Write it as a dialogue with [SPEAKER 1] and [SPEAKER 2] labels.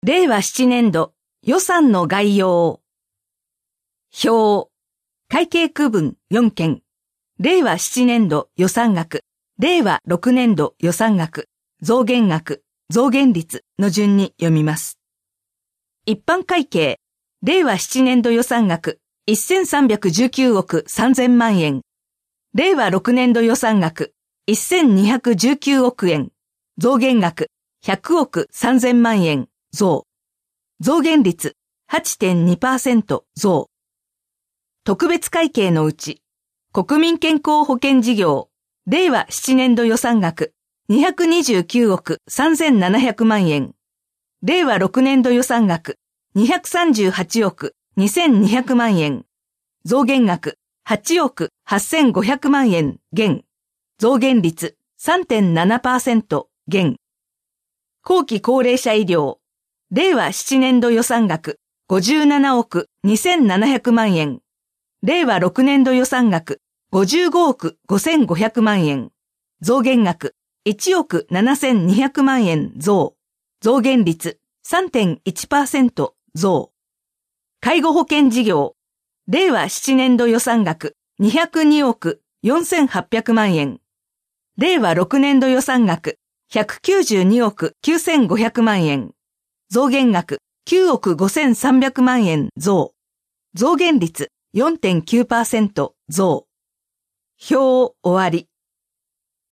[SPEAKER 1] 令和7年度予算の概要。表。会計区分4件。令和7年度予算額、令和6年度予算額、増減額、増減率の順に読みます。一般会計、令和7年度予算額1319億3000万円。令和6年度予算額1219億円。増減額100億3000万円増。増減率 8.2% 増。特別会計のうち、国民健康保険事業、令和7年度予算額229億3700万円。令和6年度予算額238億2200万円。増減額8億8500万円減。増減率 3.7% 減。後期高齢者医療、令和7年度予算額57億2700万円。令和6年度予算額55億5500万円。増減額1億7200万円増。増減率 3.1% 増。介護保険事業、令和7年度予算額202億4800万円。令和6年度予算額192億9500万円。増減額9億5300万円増。増減率 4.9% 増。表終わり。